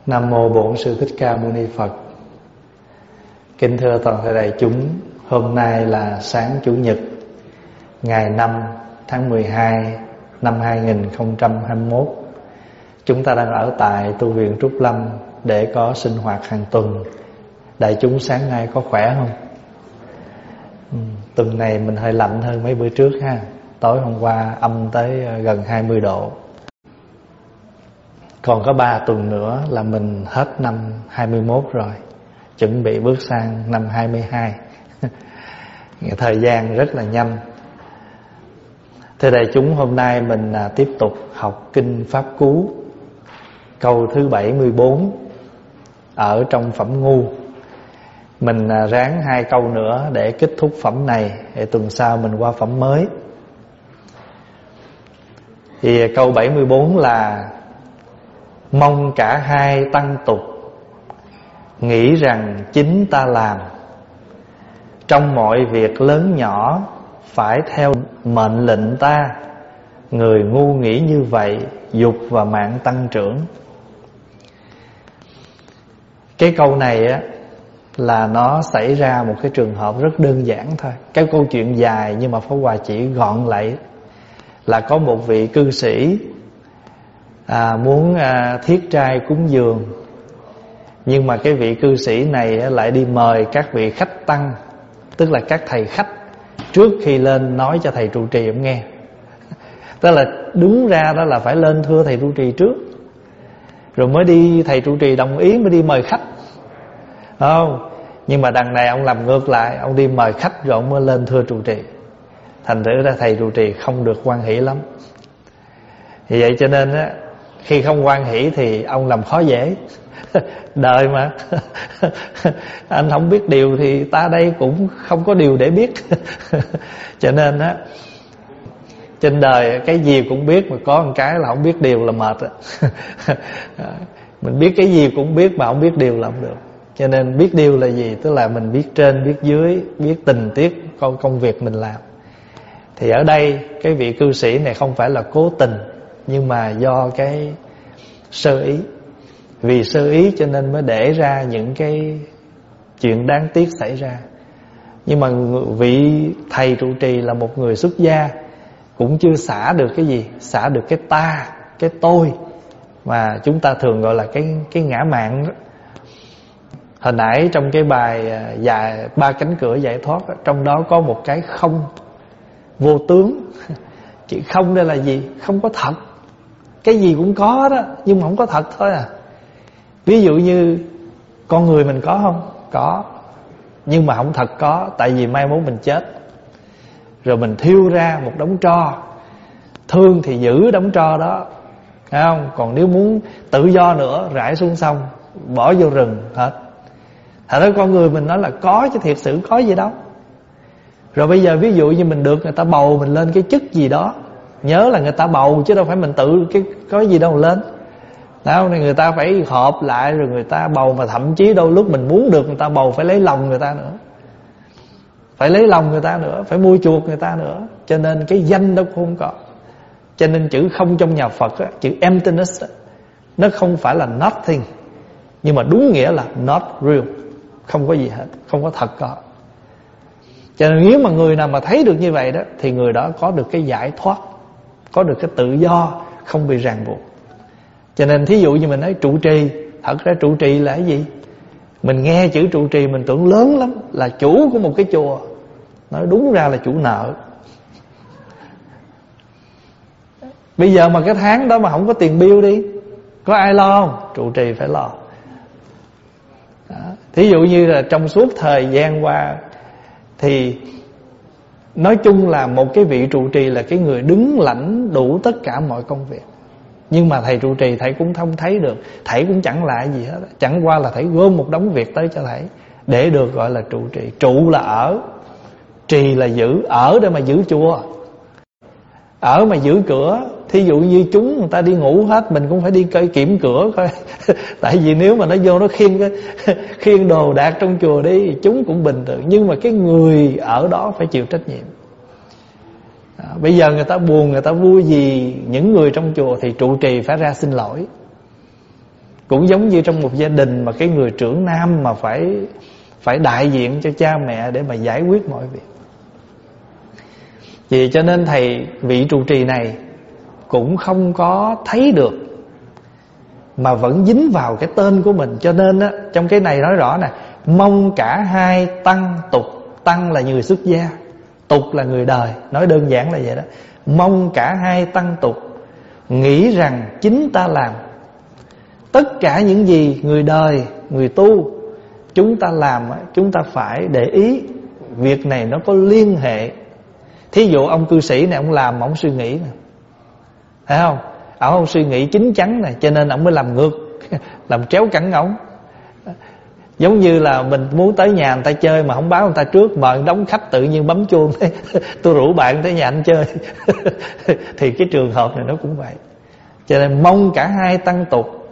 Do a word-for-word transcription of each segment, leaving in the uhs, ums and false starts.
Nam mô Bổn Sư Thích Ca Mâu Ni Phật. Kính thưa toàn thể đại chúng, hôm nay là sáng Chủ nhật, ngày năm tháng mười hai năm hai nghìn không trăm hai mươi mốt. Chúng ta đang ở tại tu viện Trúc Lâm để có sinh hoạt hàng tuần. Đại chúng sáng nay có khỏe không? Ừ, tuần này mình hơi lạnh hơn mấy bữa trước ha. Tối hôm qua âm tới gần hai mươi độ. Còn có ba tuần nữa là mình hết năm hai mươi mốt rồi, chuẩn bị bước sang năm hai mươi hai. Thời gian rất là nhanh. Thưa đại chúng, hôm nay mình tiếp tục học Kinh Pháp Cú, câu thứ bảy mươi bốn ở trong phẩm Ngu. Mình ráng hai câu nữa để kết thúc phẩm này, để tuần sau mình qua phẩm mới. Thì câu bảy mươi bốn là: mong cả hai tăng tục, nghĩ rằng chính ta làm. Trong mọi việc lớn nhỏ phải theo mệnh lệnh ta. Người ngu nghĩ như vậy, dục và mạng tăng trưởng. Cái câu này á là nó xảy ra một cái trường hợp rất đơn giản thôi. Cái câu chuyện dài nhưng mà Pháp Hòa chỉ gọn lại là có một vị cư sĩ à, muốn à, thiết trai cúng dường. Nhưng mà cái vị cư sĩ này á, lại đi mời các vị khách tăng, tức là các thầy khách, trước khi lên nói cho thầy trụ trì ông nghe. Tức là đúng ra đó là phải lên thưa thầy trụ trì trước, rồi mới đi, thầy trụ trì đồng ý mới đi mời khách, không? Nhưng mà đằng này ông làm ngược lại, ông đi mời khách rồi ông mới lên thưa trụ trì. Thành thử ra thầy trụ trì không được hoan hỷ lắm. Vì vậy cho nên á, khi không hoan hỷ thì ông làm khó dễ. Đời mà anh không biết điều thì ta đây cũng không có điều để biết. Cho nên á, trên đời cái gì cũng biết, mà có một cái là không biết điều là mệt. Mình biết cái gì cũng biết mà không biết điều là không được. Cho nên biết điều là gì? Tức là mình biết trên biết dưới, biết tình tiết công, công việc mình làm. Thì ở đây cái vị cư sĩ này không phải là cố tình, nhưng mà do cái sơ ý. Vì sơ ý cho nên mới để ra những cái chuyện đáng tiếc xảy ra. Nhưng mà vị thầy trụ trì là một người xuất gia, cũng chưa xả được cái gì, xả được cái ta, cái tôi mà chúng ta thường gọi là cái cái ngã mạn đó. Hồi nãy trong cái bài dài ba cánh cửa giải thoát, trong đó có một cái không vô tướng. Chữ không đây là gì? Không có thật. Cái gì cũng có đó, nhưng mà không có thật thôi à. Ví dụ như con người mình có không? Có. Nhưng mà không thật có. Tại vì mai mốt mình chết, rồi mình thiêu ra một đống tro. Thương thì giữ đống tro đó, thấy không? Còn nếu muốn tự do nữa, rải xuống sông, bỏ vô rừng hết. Thật ra con người mình nói là có, chứ thiệt sự có gì đâu. Rồi bây giờ ví dụ như mình được người ta bầu mình lên cái chức gì đó, nhớ là người ta bầu chứ đâu phải mình tự cái có gì đâu lên. Đó, người ta phải họp lại rồi người ta bầu. Mà thậm chí đôi lúc mình muốn được người ta bầu phải lấy lòng người ta nữa, phải lấy lòng người ta nữa, phải mua chuộc người ta nữa. Cho nên cái danh đó cũng không có. Cho nên chữ không trong nhà Phật á, chữ emptiness á, nó không phải là nothing, nhưng mà đúng nghĩa là not real. Không có gì hết, không có thật có. Cho nên nếu mà người nào mà thấy được như vậy đó, thì người đó có được cái giải thoát, có được cái tự do, không bị ràng buộc. Cho nên thí dụ như mình nói trụ trì, thật ra trụ trì là cái gì? Mình nghe chữ trụ trì mình tưởng lớn lắm, là chủ của một cái chùa. Nói đúng ra là chủ nợ. Bây giờ mà cái tháng đó mà không có tiền bill đi, có ai lo không? Trụ trì phải lo. Đó. Thí dụ như là trong suốt thời gian qua, thì nói chung là một cái vị trụ trì là cái người đứng lãnh đủ tất cả mọi công việc. Nhưng mà thầy trụ trì thầy cũng không thấy được, thầy cũng chẳng lại gì hết. Chẳng qua là thầy gom một đống việc tới cho thầy, để được gọi là trụ trì. Trụ là ở, trì là giữ, ở để mà giữ chùa, ở mà giữ cửa. Thí dụ như chúng người ta đi ngủ hết, mình cũng phải đi coi kiểm cửa coi. Tại vì nếu mà nó vô nó khiêng cái khiêng đồ đạc trong chùa đi, chúng cũng bình thường. Nhưng mà cái người ở đó phải chịu trách nhiệm. Đó, bây giờ người ta buồn, người ta vui gì những người trong chùa thì trụ trì phải ra xin lỗi. Cũng giống như trong một gia đình mà cái người trưởng nam mà phải phải đại diện cho cha mẹ để mà giải quyết mọi việc. Vì cho nên thầy, vị trụ trì này cũng không có thấy được, mà vẫn dính vào cái tên của mình. Cho nên á, trong cái này nói rõ nè, mong cả hai tăng tục. Tăng là người xuất gia, tục là người đời, nói đơn giản là vậy đó. Mong cả hai tăng tục, nghĩ rằng chính ta làm. Tất cả những gì người đời, người tu chúng ta làm, chúng ta phải để ý việc này nó có liên hệ. Thí dụ ông cư sĩ này, ông làm mà ông suy nghĩ nè, thấy không? Ông không suy nghĩ chín chắn này, cho nên ông mới làm ngược, làm tréo cẳng ổng. Giống như là mình muốn tới nhà người ta chơi mà không báo người ta trước, mời đóng khách tự nhiên bấm chuông tôi rủ bạn tới nhà anh chơi. Thì cái trường hợp này nó cũng vậy. Cho nên mong cả hai tăng tục,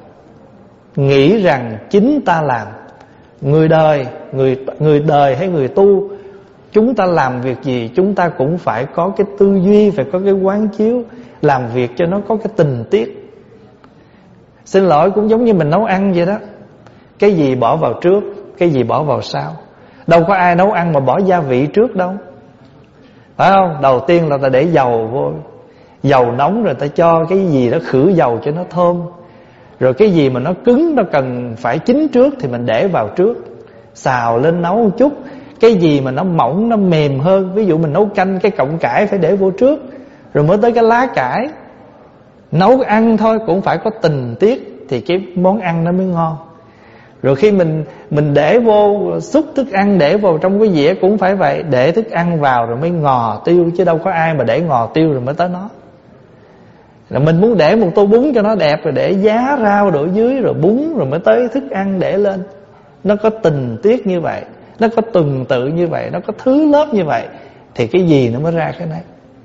nghĩ rằng chính ta làm. Người đời, người, người đời hay người tu, chúng ta làm việc gì chúng ta cũng phải có cái tư duy, phải có cái quán chiếu, làm việc cho nó có cái tình tiết. Xin lỗi, cũng giống như mình nấu ăn vậy đó. Cái gì bỏ vào trước, cái gì bỏ vào sau. Đâu có ai nấu ăn mà bỏ gia vị trước đâu, phải không? Đầu tiên là ta để dầu vô, dầu nóng rồi ta cho cái gì đó khử dầu cho nó thơm. Rồi cái gì mà nó cứng, nó cần phải chín trước thì mình để vào trước, xào lên nấu một chút. Cái gì mà nó mỏng, nó mềm hơn, ví dụ mình nấu canh, cái cọng cải phải để vô trước, rồi mới tới cái lá cải. Nấu ăn thôi cũng phải có tình tiết thì cái món ăn nó mới ngon. Rồi khi mình mình để vô xúc thức ăn, để vào trong cái dĩa cũng phải vậy, để thức ăn vào rồi mới ngò tiêu, chứ đâu có ai mà để ngò tiêu rồi mới tới nó. Là mình muốn để một tô bún cho nó đẹp rồi để giá rau đổ dưới, rồi bún rồi mới tới thức ăn để lên. Nó có tình tiết như vậy, nó có tuần tự như vậy, nó có thứ lớp như vậy, thì cái gì nó mới ra cái này.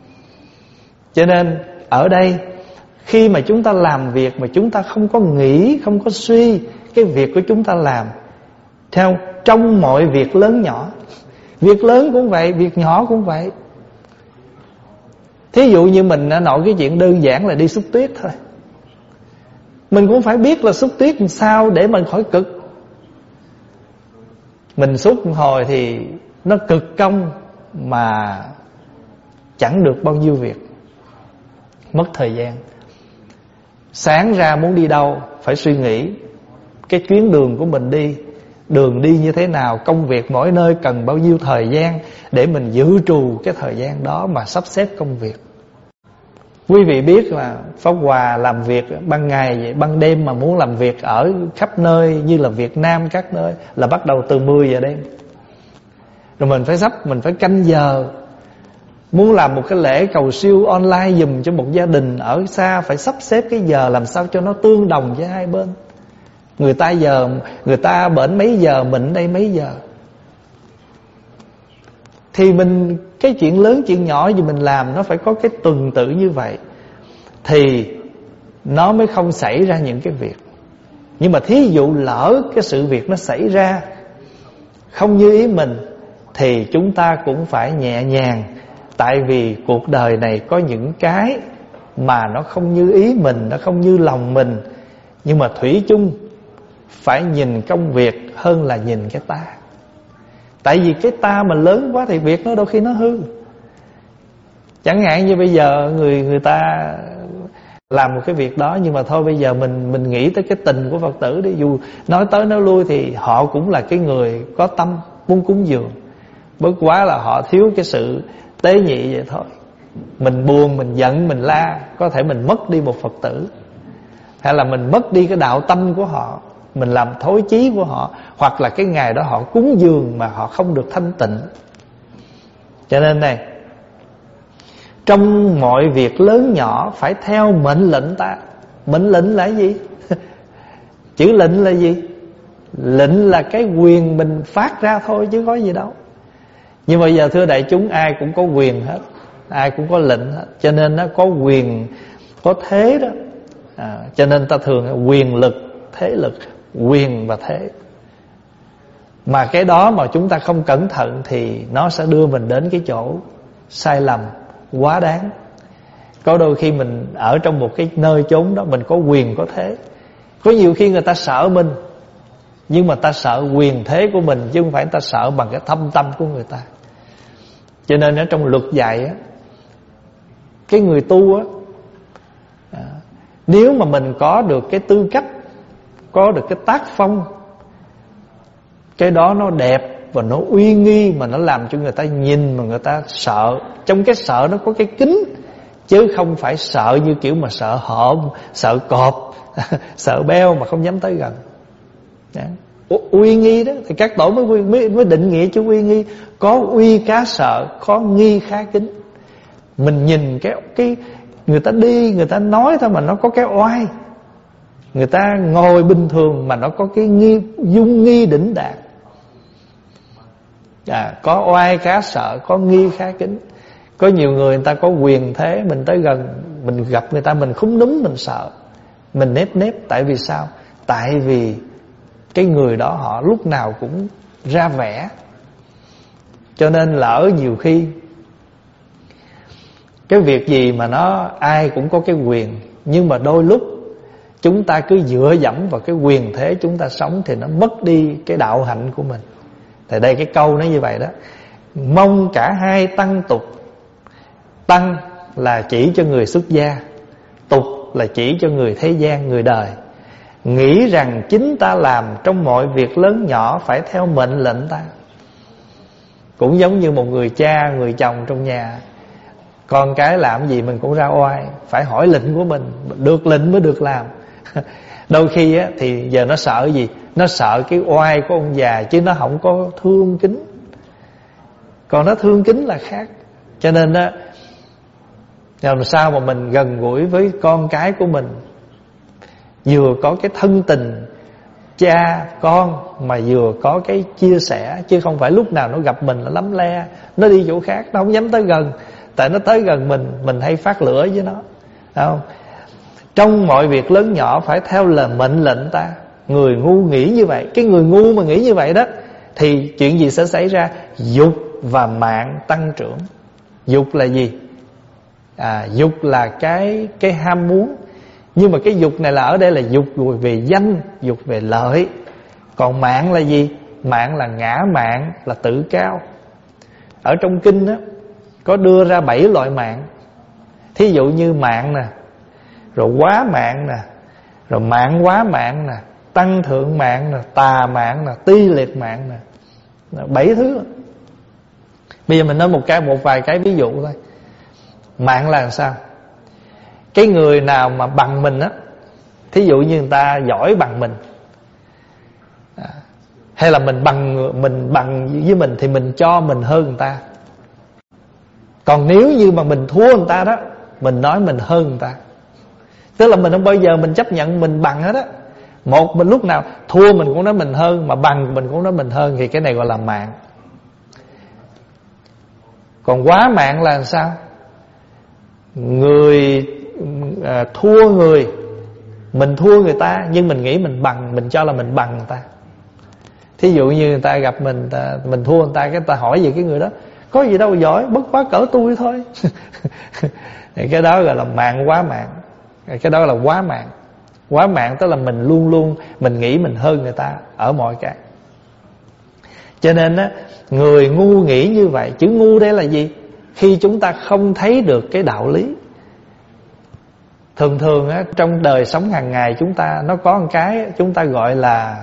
Cho nên ở đây, khi mà chúng ta làm việc mà chúng ta không có nghĩ, không có suy cái việc của chúng ta làm theo trong mọi việc lớn nhỏ. Việc lớn cũng vậy, việc nhỏ cũng vậy. Thí dụ như mình nội cái chuyện đơn giản là đi xúc tuyết thôi, mình cũng phải biết là xúc tuyết làm sao để mình khỏi cực. Mình xúc một hồi thì nó cực công mà chẳng được bao nhiêu việc, mất thời gian. Sáng ra muốn đi đâu phải suy nghĩ cái chuyến đường của mình đi, đường đi như thế nào, công việc mỗi nơi cần bao nhiêu thời gian, để mình dự trù cái thời gian đó mà sắp xếp công việc. Quý vị biết là Pháp Hòa làm việc ban ngày vậy, ban đêm mà muốn làm việc ở khắp nơi như là Việt Nam các nơi là bắt đầu từ mười giờ đêm. Rồi mình phải sắp, mình phải canh giờ. Muốn làm một cái lễ cầu siêu online dùm cho một gia đình ở xa, phải sắp xếp cái giờ làm sao cho nó tương đồng với hai bên. Người ta giờ, người ta bển mấy giờ, mình đây mấy giờ. Thì mình, cái chuyện lớn chuyện nhỏ gì mình làm nó phải có cái tuần tự như vậy, thì nó mới không xảy ra những cái việc. Nhưng mà thí dụ lỡ cái sự việc nó xảy ra không như ý mình, thì chúng ta cũng phải nhẹ nhàng. Tại vì cuộc đời này có những cái mà nó không như ý mình, nó không như lòng mình, nhưng mà thủy chung phải nhìn công việc hơn là nhìn cái ta. Tại vì cái ta mà lớn quá thì việc nó đôi khi nó hư. Chẳng hạn như bây giờ người người ta làm một cái việc đó, nhưng mà thôi bây giờ mình mình nghĩ tới cái tình của Phật tử đi. Dù nói tới nói lui thì họ cũng là cái người có tâm muốn cúng dường, bất quá là họ thiếu cái sự tế nhị vậy thôi. Mình buồn, mình giận, mình la, có thể mình mất đi một Phật tử, hay là mình mất đi cái đạo tâm của họ, mình làm thối chí của họ, hoặc là cái ngày đó họ cúng dường mà họ không được thanh tịnh. Cho nên này, trong mọi việc lớn nhỏ phải theo mệnh lệnh ta. Mệnh lệnh là gì? Chữ lệnh là gì? Lệnh là cái quyền mình phát ra thôi chứ có gì đâu. Nhưng mà giờ thưa đại chúng, ai cũng có quyền hết, ai cũng có lệnh hết. Cho nên nó có quyền, có thế đó. à, Cho nên ta thường quyền lực, thế lực, quyền và thế. Mà cái đó mà chúng ta không cẩn thận thì nó sẽ đưa mình đến cái chỗ sai lầm quá đáng. Có đôi khi mình ở trong một cái nơi chốn đó mình có quyền có thế, Có nhiều khi người ta sợ mình, nhưng mà ta sợ quyền thế của mình, chứ không phải ta sợ bằng cái thâm tâm của người ta. Cho nên ở trong luật dạy á, cái người tu á, nếu mà mình có được cái tư cách, có được cái tác phong, cái đó nó đẹp và nó uy nghi, mà nó làm cho người ta nhìn mà người ta sợ. Trong cái sợ nó có cái kính, chứ không phải sợ như kiểu mà sợ hổm, sợ cọp, sợ beo mà không dám tới gần. Đó. Uy nghi đó thì các tổ mới, mới, mới định nghĩa chữ uy nghi. Có uy khá sợ, có nghi khá kính. Mình nhìn cái cái người ta đi, người ta nói thôi mà nó có cái oai. Người ta ngồi bình thường mà nó có cái nghi, dung nghi đỉnh đạt. À, có oai khá sợ, có nghi khá kính. Có nhiều người người ta có quyền thế, mình tới gần, mình gặp người ta mình khúm núm, mình sợ, mình nép nép. Tại vì sao? Tại vì cái người đó họ lúc nào cũng ra vẻ. Cho nên lỡ nhiều khi cái việc gì mà nó ai cũng có cái quyền, nhưng mà đôi lúc chúng ta cứ dựa dẫm vào cái quyền thế chúng ta sống, thì nó mất đi cái đạo hạnh của mình. Thì đây cái câu nó như vậy đó: mong cả hai tăng tục. Tăng là chỉ cho người xuất gia, tục là chỉ cho người thế gian, người đời. Nghĩ rằng chính ta làm trong mọi việc lớn nhỏ phải theo mệnh lệnh ta. Cũng giống như một người cha, người chồng trong nhà, con cái làm gì mình cũng ra oai, phải hỏi lệnh của mình, được lệnh mới được làm. Đôi khi á, thì giờ nó sợ gì? Nó sợ cái oai của ông già, chứ nó không có thương kính. Còn nó thương kính là khác. Cho nên á, làm sao mà mình gần gũi với con cái của mình, vừa có cái thân tình cha con, mà vừa có cái chia sẻ. Chứ không phải lúc nào nó gặp mình là lắm le, nó đi chỗ khác, nó không dám tới gần. Tại nó tới gần mình, mình hay phát lửa với nó, phải không? Trong mọi việc lớn nhỏ phải theo lời mệnh lệnh ta. Người ngu nghĩ như vậy. Cái người ngu mà nghĩ như vậy đó, thì chuyện gì sẽ xảy ra? Dục và mạng tăng trưởng. Dục là gì? À, dục là cái cái ham muốn. Nhưng mà cái dục này là ở đây là dục về danh, dục về lợi. Còn mạng là gì? Mạng là ngã mạng, là tự cao. Ở trong kinh đó có đưa ra bảy loại mạng. Thí dụ như mạng nè, rồi quá mạng nè, rồi mạng quá mạng nè, tăng thượng mạng nè, tà mạng nè, ti liệt mạng nè. Bảy thứ. Bây giờ mình nói một cái một vài cái ví dụ thôi. Mạng là làm sao? Cái người nào mà bằng mình á, thí dụ như người ta giỏi bằng mình, à, hay là mình bằng mình bằng với mình, thì mình cho mình hơn người ta. Còn nếu như mà mình thua người ta đó, mình nói mình hơn người ta. Tức là mình không bao giờ mình chấp nhận mình bằng hết á. Một, mình lúc nào thua mình cũng nói mình hơn, mà bằng mình cũng nói mình hơn, thì cái này gọi là mạng. Còn quá mạng là làm sao? Người à, thua người, mình thua người ta, nhưng mình nghĩ mình bằng, mình cho là mình bằng người ta. Thí dụ như người ta gặp mình, ta, mình thua người ta, cái người ta hỏi gì cái người đó: có gì đâu giỏi, bất quá cỡ tôi thôi. Thì cái đó gọi là mạng quá mạng. Cái đó là quá mạng. Quá mạng tức là mình luôn luôn mình nghĩ mình hơn người ta ở mọi cái. Cho nên á, người ngu nghĩ như vậy. Chữ ngu đây là gì? Khi chúng ta không thấy được cái đạo lý. Thường thường á, trong đời sống hàng ngày chúng ta, nó có một cái chúng ta gọi là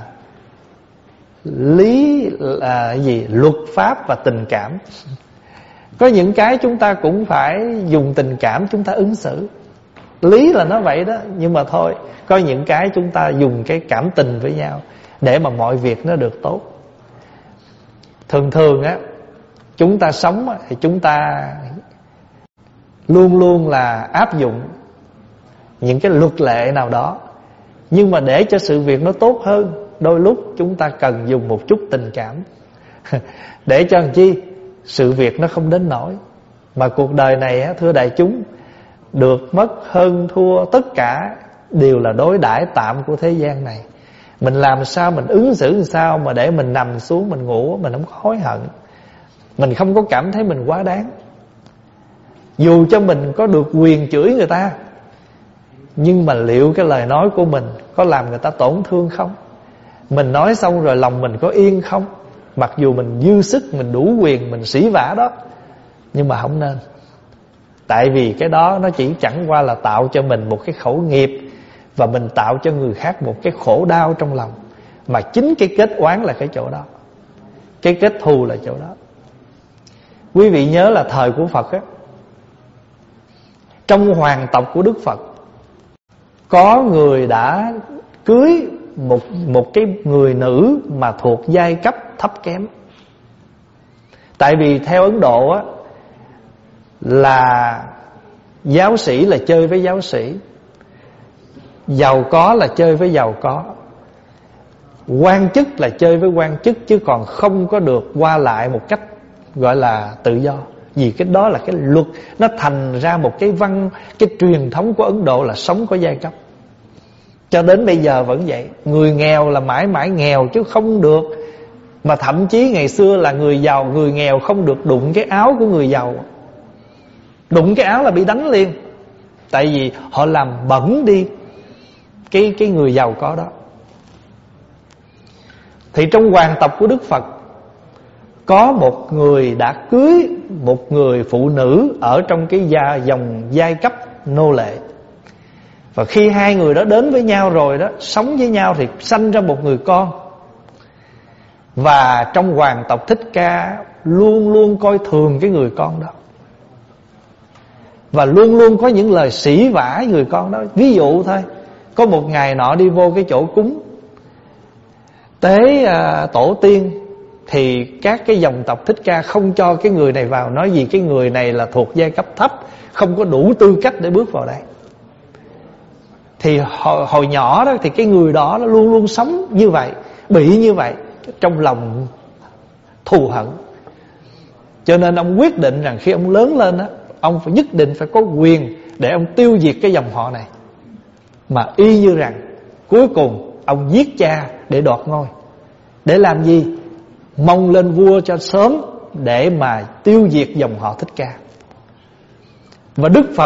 lý là gì? Luật pháp và tình cảm. Có những cái chúng ta cũng phải dùng tình cảm chúng ta ứng xử. Lý là nó vậy đó, nhưng mà thôi, có những cái chúng ta dùng cái cảm tình với nhau để mà mọi việc nó được tốt. Thường thường á, chúng ta sống á, thì chúng ta luôn luôn là áp dụng những cái luật lệ nào đó. Nhưng mà để cho sự việc nó tốt hơn, đôi lúc chúng ta cần dùng một chút tình cảm. Để cho làm chi? Sự việc nó không đến nỗi. Mà cuộc đời này á, thưa đại chúng, được mất hơn thua tất cả đều là đối đãi tạm của thế gian này. Mình làm sao, mình ứng xử làm sao mà để mình nằm xuống mình ngủ, mình không có hối hận, mình không có cảm thấy mình quá đáng. Dù cho mình có được quyền chửi người ta, Nhưng mà liệu cái lời nói của mình có làm người ta tổn thương không? Mình nói xong rồi lòng mình có yên không? Mặc dù mình dư sức, mình đủ quyền, mình sỉ vả đó, nhưng mà không nên. Tại vì cái đó nó chỉ chẳng qua là tạo cho mình một cái khẩu nghiệp, và mình tạo cho người khác một cái khổ đau trong lòng. Mà chính cái kết oán là cái chỗ đó, cái kết thù là chỗ đó. Quý vị nhớ là thời của Phật á, trong hoàng tộc của Đức Phật có người đã cưới một, một cái người nữ mà thuộc giai cấp thấp kém. Tại vì theo Ấn Độ á, là giáo sĩ là chơi với giáo sĩ, giàu có là chơi với giàu có, quan chức là chơi với quan chức, chứ còn không có được qua lại một cách gọi là tự do. Vì cái đó là cái luật, nó thành ra một cái văn, cái truyền thống của Ấn Độ là sống có giai cấp. Cho đến bây giờ vẫn vậy. Người nghèo là mãi mãi nghèo chứ không được. Mà thậm chí ngày xưa là người giàu, người nghèo không được đụng cái áo của người giàu. Đụng cái áo là bị đánh liền. Tại vì họ làm bẩn đi cái, cái người giàu có đó. Thì trong hoàng tộc của Đức Phật có một người đã cưới một người phụ nữ ở trong cái gia, dòng giai cấp nô lệ. Và khi hai người đó đến với nhau rồi đó, sống với nhau thì sanh ra một người con. Và trong hoàng tộc Thích Ca luôn luôn coi thường cái người con đó, và luôn luôn có những lời sỉ vả người con đó. Ví dụ thôi, có một ngày nọ đi vô cái chỗ cúng tế à, tổ tiên, thì các cái dòng tộc Thích Ca không cho cái người này vào, nói vì cái người này là thuộc giai cấp thấp, không có đủ tư cách để bước vào đây. Thì hồi, hồi nhỏ đó thì cái người đó nó luôn luôn sống như vậy, bị như vậy, trong lòng thù hận. Cho nên ông quyết định rằng khi ông lớn lên đó, ông phải nhất định phải có quyền để ông tiêu diệt cái dòng họ này. Mà y như rằng cuối cùng ông giết cha để đoạt ngôi. Để làm gì? Mong lên vua cho sớm để mà tiêu diệt dòng họ Thích Ca. Và Đức Phật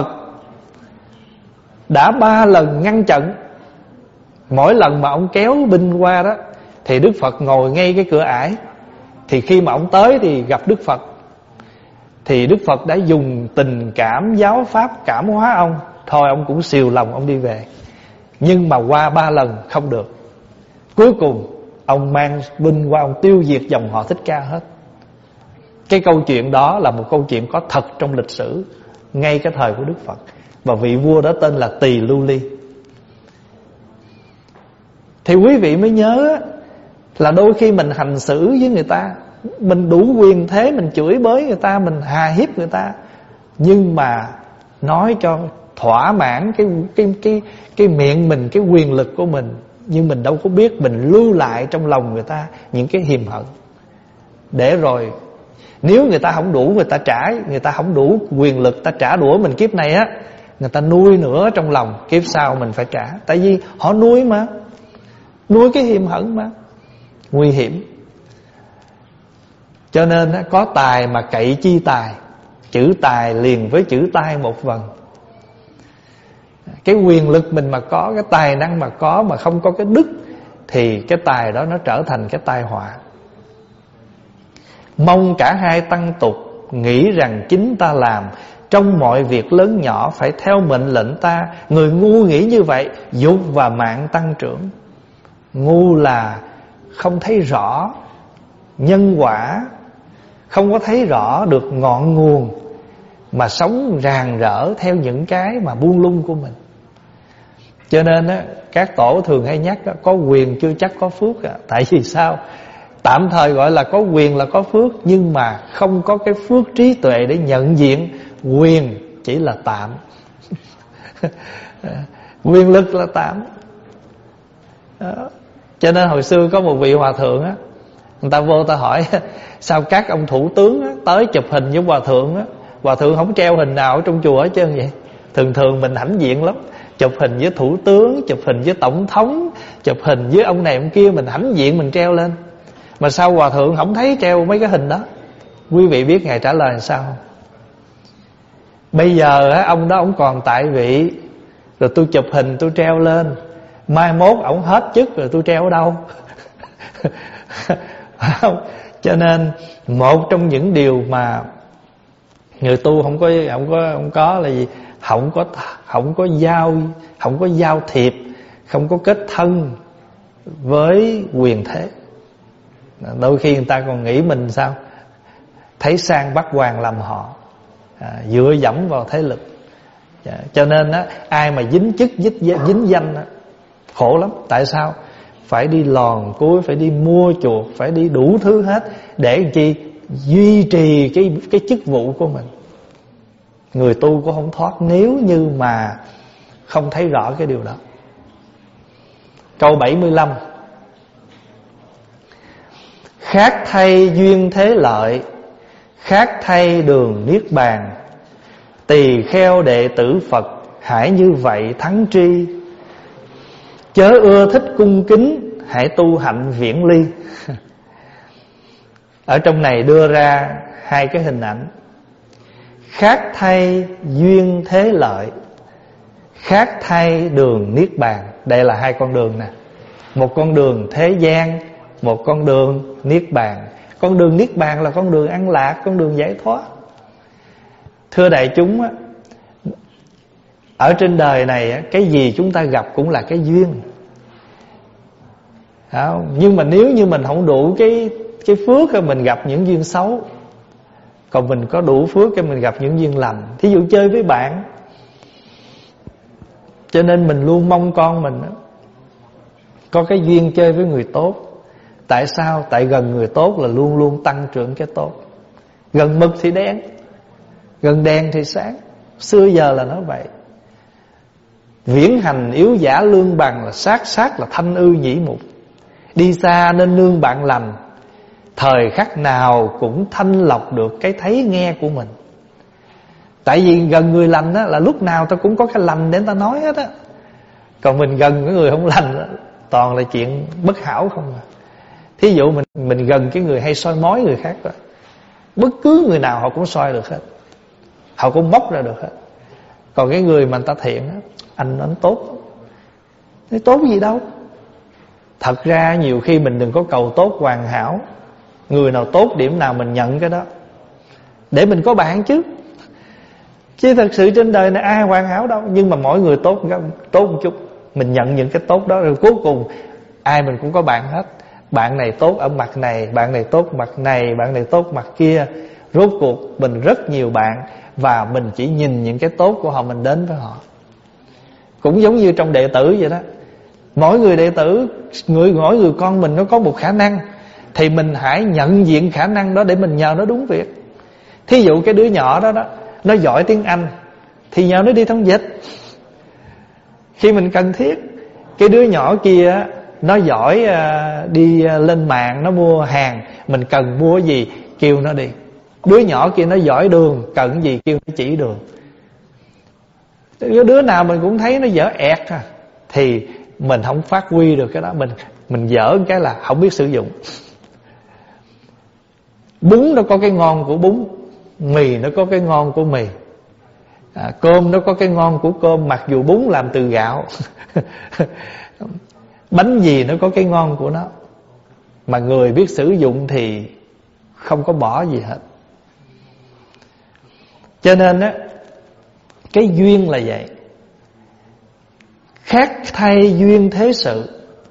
đã ba lần ngăn chặn. Mỗi lần mà ông kéo binh qua đó thì Đức Phật ngồi ngay cái cửa ải. Thì khi mà ông tới thì gặp Đức Phật, thì Đức Phật đã dùng tình cảm giáo pháp cảm hóa ông. Thôi ông cũng xìu lòng ông đi về. Nhưng mà qua ba lần không được. Cuối cùng ông mang binh qua, ông tiêu diệt dòng họ Thích Ca hết. Cái câu chuyện đó là một câu chuyện có thật trong lịch sử, ngay cái thời của Đức Phật. Và vị vua đó tên là Tỳ Lưu Ly. Thì quý vị mới nhớ là đôi khi mình hành xử với người ta, mình đủ quyền thế, mình chửi bới người ta, mình hà hiếp người ta, nhưng mà nói cho thỏa mãn cái, cái, cái, cái miệng mình, cái quyền lực của mình. Nhưng mình đâu có biết mình lưu lại trong lòng người ta những cái hiềm hận. Để rồi nếu người ta không đủ, người ta trả, người ta không đủ quyền lực, ta trả đũa mình kiếp này á, người ta nuôi nữa trong lòng, kiếp sau mình phải trả. Tại vì họ nuôi mà, nuôi cái hiềm hận mà, nguy hiểm. Cho nên có tài mà cậy chi tài, chữ tài liền với chữ tai một vần. Cái quyền lực mình mà có, cái tài năng mà có, mà không có cái đức, thì cái tài đó nó trở thành cái tai họa. Mong cả hai tăng tục, nghĩ rằng chính ta làm, trong mọi việc lớn nhỏ phải theo mệnh lệnh ta. Người ngu nghĩ như vậy, dục và mạng tăng trưởng. Ngu là không thấy rõ nhân quả, không có thấy rõ được ngọn nguồn, mà sống ràng rỡ theo những cái mà buông lung của mình. Cho nên á, các tổ thường hay nhắc á, có quyền chưa chắc có phước á. Tại vì sao? Tạm thời gọi là có quyền là có phước, nhưng mà không có cái phước trí tuệ để nhận diện quyền chỉ là tạm. Quyền lực là tạm đó. Cho nên hồi xưa có một vị hòa thượng á, người ta vô ta hỏi sao các ông thủ tướng á, tới chụp hình với hòa thượng á, hòa thượng không treo hình nào ở trong chùa hết trơn vậy. Thường thường mình hãnh diện lắm, chụp hình với thủ tướng, chụp hình với tổng thống, chụp hình với ông này ông kia, mình hãnh diện mình treo lên. Mà sao hòa thượng không thấy treo mấy cái hình đó? Quý vị biết ngài trả lời làm sao không? Bây giờ á, ông đó ông còn tại vị, rồi tôi chụp hình tôi treo lên. Mai mốt ổng hết chức rồi tôi treo ở đâu? Không. Cho nên một trong những điều mà người tu không có không có không có là gì? Không có không có giao không có giao thiệp, không có kết thân với quyền thế. Đôi khi người ta còn nghĩ mình sao? Thấy sang bắt hoàng làm họ, à, dựa dẫm vào thế lực. Dạ, cho nên á, ai mà dính chức dính, dính danh á, khổ lắm. Tại sao? Phải đi lòn cuối, phải đi mua chuộc, phải đi đủ thứ hết để làm chi? Duy trì cái cái chức vụ của mình. Người tu cũng không thoát nếu như mà không thấy rõ cái điều đó. Câu bảy mươi lăm: khác thay duyên thế lợi, khác thay đường niết bàn. Tỳ kheo đệ tử Phật, hãy như vậy thắng tri. Chớ ưa thích cung kính, hãy tu hạnh viễn ly. Ở trong này đưa ra hai cái hình ảnh: khác thay duyên thế lợi, khác thay đường niết bàn. Đây là hai con đường nè. Một con đường thế gian, một con đường niết bàn. Con đường niết bàn là con đường an lạc, con đường giải thoát. Thưa đại chúng á, ở trên đời này á, cái gì chúng ta gặp cũng là cái duyên. Không? Nhưng mà nếu như mình không đủ cái cái phước thì mình gặp những duyên xấu. Còn mình có đủ phước thì mình gặp những duyên lành. Thí dụ chơi với bạn, cho nên mình luôn mong con mình á, có cái duyên chơi với người tốt. Tại sao? Tại gần người tốt là luôn luôn tăng trưởng cái tốt. Gần mực thì đen, gần đèn thì sáng. Xưa giờ là nó vậy. Viễn hành yếu giả lương bằng, là sát sát là thanh ư nhĩ mục. Đi xa nên nương bạn lành, thời khắc nào cũng thanh lọc được cái thấy nghe của mình. Tại vì gần người lành á, là lúc nào ta cũng có cái lành để ta nói hết á. Còn mình gần cái người không lành á, toàn là chuyện bất hảo không à. Thí dụ mình mình gần cái người hay soi mói người khác đó, bất cứ người nào họ cũng soi được hết, họ cũng móc ra được hết. Còn cái người mà người ta thiện á, anh anh tốt, nói tốt gì đâu. Thật ra nhiều khi mình đừng có cầu tốt hoàn hảo. Người nào tốt điểm nào mình nhận cái đó, để mình có bạn chứ. Chứ thật sự trên đời này ai hoàn hảo đâu. Nhưng mà mỗi người tốt tốt một chút, mình nhận những cái tốt đó. Rồi cuối cùng ai mình cũng có bạn hết. Bạn này tốt ở mặt này, bạn này tốt mặt này, bạn này tốt mặt kia. Rốt cuộc mình rất nhiều bạn, và mình chỉ nhìn những cái tốt của họ, mình đến với họ. Cũng giống như trong đệ tử vậy đó. Mỗi người đệ tử, người mỗi người con mình nó có một khả năng, thì mình hãy nhận diện khả năng đó để mình nhờ nó đúng việc. Thí dụ cái đứa nhỏ đó đó, nó giỏi tiếng Anh, thì nhờ nó đi thông dịch khi mình cần thiết. Cái đứa nhỏ kia nó giỏi đi lên mạng, nó mua hàng, mình cần mua gì kêu nó đi. Đứa nhỏ kia nó giỏi đường, cần gì kêu nó chỉ đường. Đứa nào mình cũng thấy nó dở ẹt à, thì mình không phát huy được cái đó. Mình mình dở cái là không biết sử dụng. Bún nó có cái ngon của bún, mì nó có cái ngon của mì, à, cơm nó có cái ngon của cơm, mặc dù bún làm từ gạo. Bánh gì nó có cái ngon của nó. Mà người biết sử dụng thì không có bỏ gì hết. Cho nên á, cái duyên là vậy. Khác thay duyên thế sự.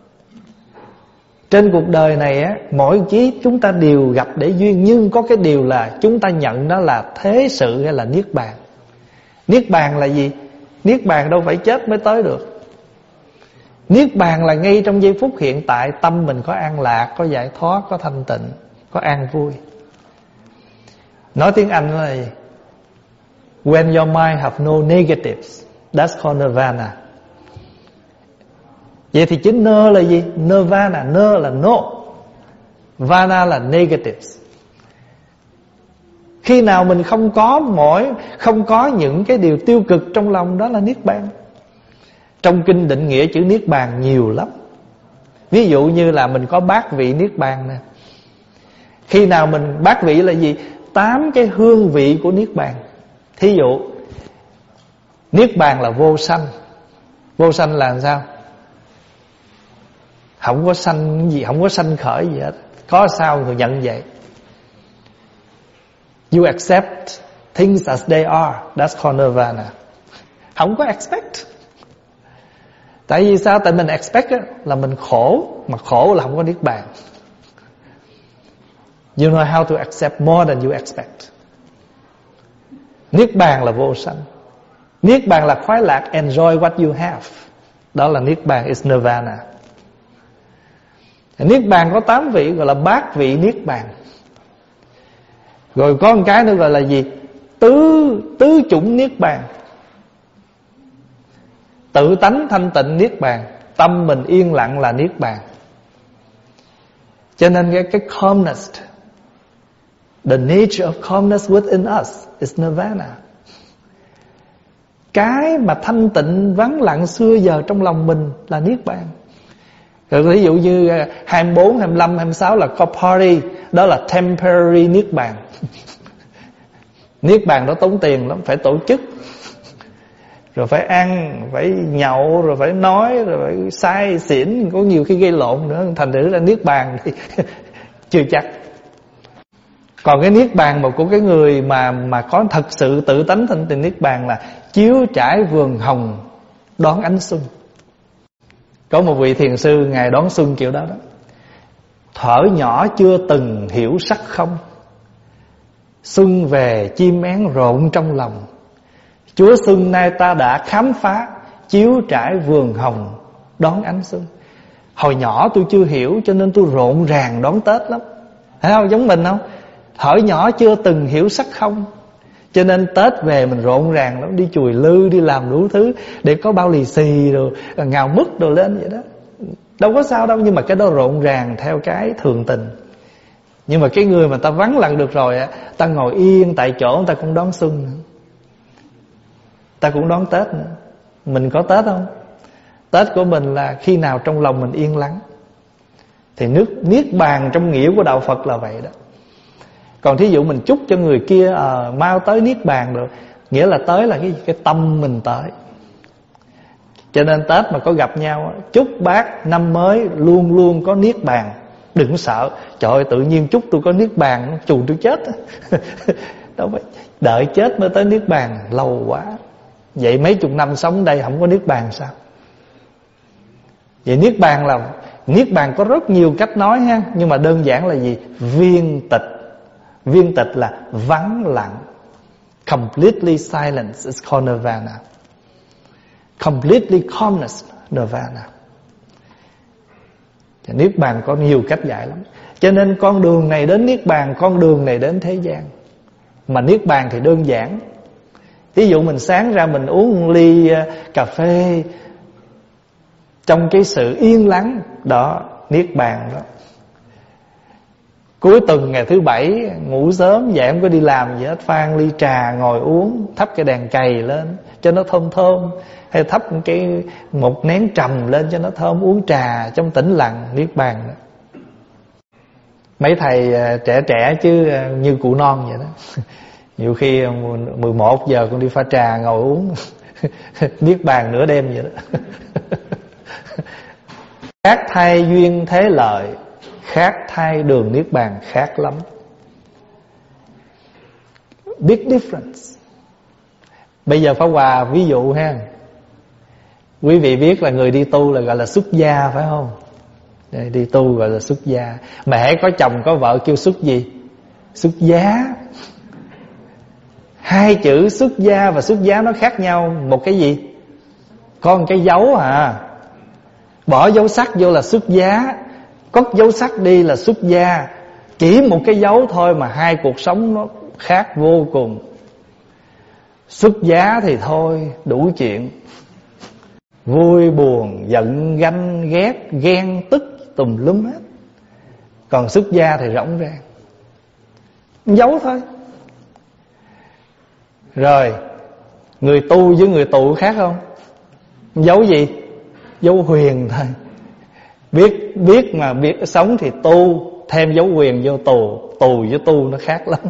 Trên cuộc đời này á, mỗi chí chúng ta đều gặp để duyên. Nhưng có cái điều là chúng ta nhận đó là thế sự hay là niết bàn. Niết bàn là gì? Niết bàn đâu phải chết mới tới được. Niết bàn là ngay trong giây phút hiện tại, tâm mình có an lạc, có giải thoát, có thanh tịnh, có an vui. Nói tiếng Anh là gì? When your mind have no negatives, that's called nirvana. Vậy thì chữ nơ là gì? Nirvana, nơ là no, vana là negatives. Khi nào mình không có mỗi không có những cái điều tiêu cực trong lòng, đó là niết bàn. Trong kinh định nghĩa chữ niết bàn nhiều lắm. Ví dụ như là mình có bát vị niết bàn nè. Khi nào mình bát vị là gì? Tám cái hương vị của niết bàn. Thí dụ niết bàn là vô sanh, Vô sanh là làm sao? Không có sanh gì, không có sanh khởi gì hết. Có sao thì nhận vậy. You accept things as they are. That's called nirvana. Không có expect. Tại vì sao? Tại mình expect á, là mình khổ. Mà khổ là không có niết bàn. You know how to accept more than you expect. Niết bàn là vô sanh. Niết bàn là khoái lạc. Enjoy what you have. Đó là niết bàn, is nirvana. Niết bàn có tám vị, gọi là bát vị niết bàn. Rồi có một cái nữa gọi là gì? Tứ Tứ chủng niết bàn. Tự tánh thanh tịnh niết bàn. Tâm mình yên lặng là niết bàn. Cho nên cái, cái calmness, the nature of calmness within us is nirvana. Cái mà thanh tịnh vắng lặng xưa giờ trong lòng mình là niết bàn. Rồi ví dụ như hai mươi bốn, hai mươi lăm, hai mươi sáu là có party, đó là temporary niết bàn. Niết bàn đó tốn tiền lắm, phải tổ chức, rồi phải ăn, phải nhậu, rồi phải nói, rồi phải sai xỉn, có nhiều khi gây lộn nữa. Thành thử là niết bàn thì chưa chắc. Còn cái niết bàn mà của cái người mà mà có thật sự tự tánh thanh tịnh niết bàn là chiếu trải vườn hồng đón ánh xuân. Có một vị thiền sư ngài đón xuân kiểu đó đó. Thuở nhỏ chưa từng hiểu sắc không, xuân về chim én rộn trong lòng. Chúa xuân nay ta đã khám phá, chiếu trải vườn hồng đón ánh xuân. Hồi nhỏ tôi chưa hiểu cho nên tôi rộn ràng đón Tết lắm. Thấy không? Giống mình không? Thuở nhỏ chưa từng hiểu sắc không, cho nên Tết về mình rộn ràng lắm. Đi chùi lư, đi làm đủ thứ để có bao lì xì rồi ngào mứt đồ lên vậy đó. Đâu có sao đâu, nhưng mà cái đó rộn ràng theo cái thường tình. Nhưng mà cái người mà ta vắng lặng được rồi á, ta ngồi yên tại chỗ, ta cũng đón xuân nữa, ta cũng đón Tết nữa. Mình có Tết không? Tết của mình là khi nào trong lòng mình yên lắng. Thì nước niết bàn trong nghĩa của đạo Phật là vậy đó. Còn thí dụ mình chúc cho người kia à, mau tới niết bàn được, nghĩa là tới là cái cái tâm mình tới. Cho nên Tết mà có gặp nhau, chúc bác năm mới luôn luôn có niết bàn. Đừng sợ, trời ơi tự nhiên chúc tôi có niết bàn, chù tôi chết. Đâu phải đợi chết mới tới niết bàn, lâu quá. Vậy mấy chục năm sống đây không có niết bàn sao? Vậy niết bàn là niết bàn có rất nhiều cách nói ha, nhưng mà đơn giản là gì? Viên tịch. Viên tịch là vắng lặng. Completely silence is called nirvana. Completely calmness, nirvana. Niết bàn có nhiều cách dạy lắm. Cho nên con đường này đến niết bàn, con đường này đến thế gian. Mà niết bàn thì đơn giản. Ví dụ mình sáng ra mình uống một ly cà phê trong cái sự yên lắng, đó niết bàn đó. Cuối tuần ngày thứ bảy ngủ sớm dậy không có đi làm gì hết, phan ly trà ngồi uống, thắp cái đèn cầy lên cho nó thơm thơm, hay thắp cái một nén trầm lên cho nó thơm, uống trà trong tĩnh lặng, niết bàn đó. Mấy thầy trẻ trẻ chứ như cụ non vậy đó. Nhiều khi mười một giờ con đi pha trà ngồi uống niết bàn nửa đêm vậy đó. Khác thay duyên thế lợi, khác thay đường niết bàn khác lắm. Big difference. Bây giờ Pháp Hòa ví dụ ha. Quý vị biết là người đi tu là gọi là xuất gia phải không? Đây, đi tu gọi là xuất gia. Mà hễ có chồng có vợ kêu xuất gì? Xuất giá. Hai chữ xuất gia và xuất giá nó khác nhau một cái gì? Có một cái dấu à. Bỏ dấu sắc vô là xuất giá, cất dấu sắc đi là xuất gia. Chỉ một cái dấu thôi mà hai cuộc sống nó khác vô cùng. Xuất giá thì thôi đủ chuyện, vui buồn, giận ganh, ghét, ghen, tức tùm lum hết. Còn xuất gia thì rỗng ràng, dấu thôi. Rồi người tu với người tù khác không? Dấu gì? Dấu huyền thôi. Biết biết mà biết sống thì tu, thêm dấu huyền vô tù. Tù với tu nó khác lắm.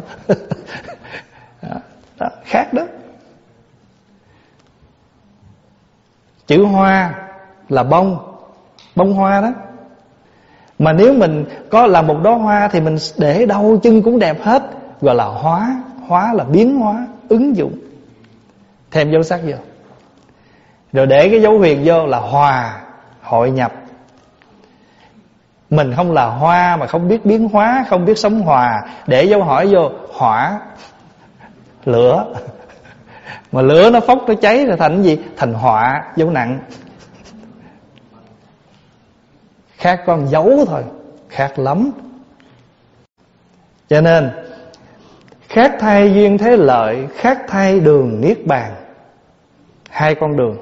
đó, đó, khác đó. Chữ hoa là bông, bông hoa đó. Mà nếu mình có là một đóa hoa thì mình để đâu chân cũng đẹp hết, gọi là hóa. Hóa là biến hóa, ứng dụng, thêm dấu sắc vô. Rồi để cái dấu huyền vô là hòa, hội nhập. Mình không là hoa mà không biết biến hóa, không biết sống hòa. Để dấu hỏi vô, hỏa, lửa. Mà lửa nó phốc, nó cháy rồi thành gì? Thành họa, dấu nặng. Khác con dấu thôi, khác lắm. Cho nên khác thay duyên thế lợi, khác thay đường niết bàn. Hai con đường.